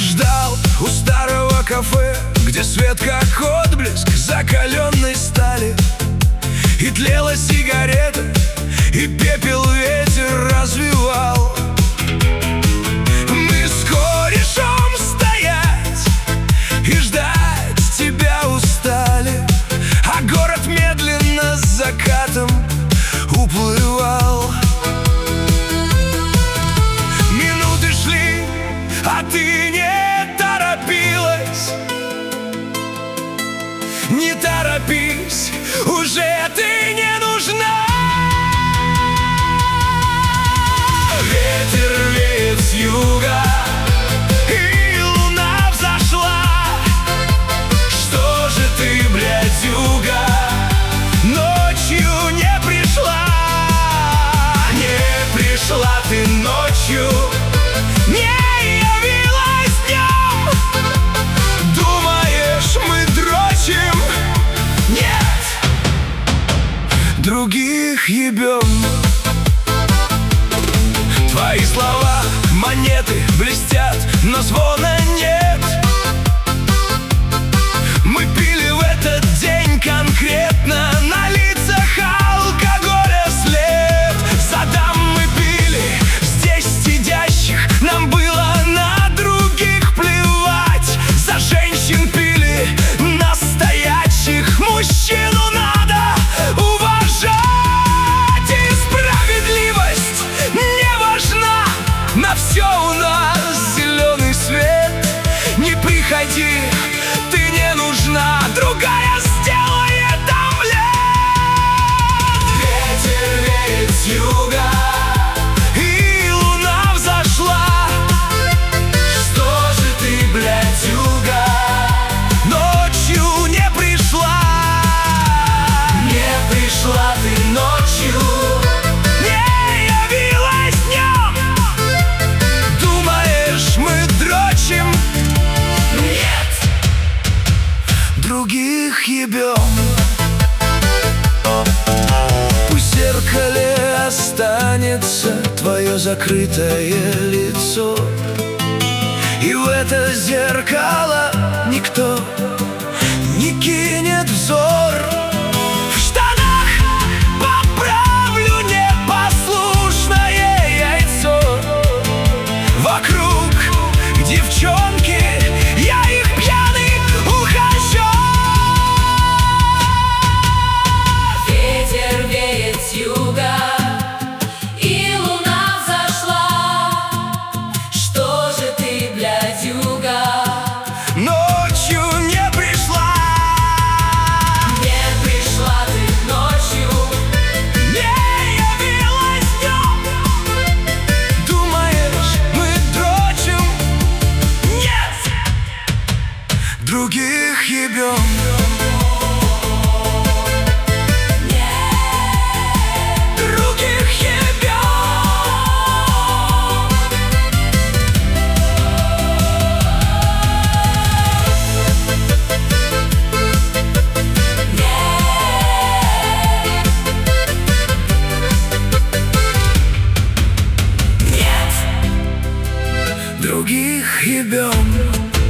ждал у старого кафе, где свет как отблеск закаленной стали, и тлела сигарета, и пепел ветер развивал. Мы с корешом стоять и ждать тебя устали, а город медленно с закатом уплывал. Минуты шли, а ты не торопилась. Не торопись, уже ты не нужна. Ветер веет с юга, и луна взошла. Что же ты, блядюга, ночью не пришла? Не пришла ты ночью, не явилась днем. Думаешь, мы дрочим? Нет, других ебем. Твои слова, монеты блестят, но звона нет. Мы пили в этот день конкретно, на лицах алкоголя след. За дам мы пили, здесь сидящих, нам было на других плевать. За женщин пили, настоящих, мужчину надо уважать. И справедливость не важна, на все у нас зеленый свет. Не приходи, ты не нужна, другая сделает омлет. Ветер веет с юга, и луна взошла. Что же ты, блядюга, ночью не пришла? Не пришла ты ночью, не явилась днем. Думаешь, мы дрочим? Нет, других ебем. Пусть в зеркале останется твое закрытое лицо, и в это зеркало никто не кинет взор. В штанах поправлю непослушное яйцо. Вокруг девчонки, я их пьяный ухожу. Ветер веет с юга, и луна взошла. Что же ты, блядюга, Ночью не пришла. не пришла ты ночью, Не явилась днем. Думаешь, мы дрочим? Нет, других ебем. Других ебем. Других ебем.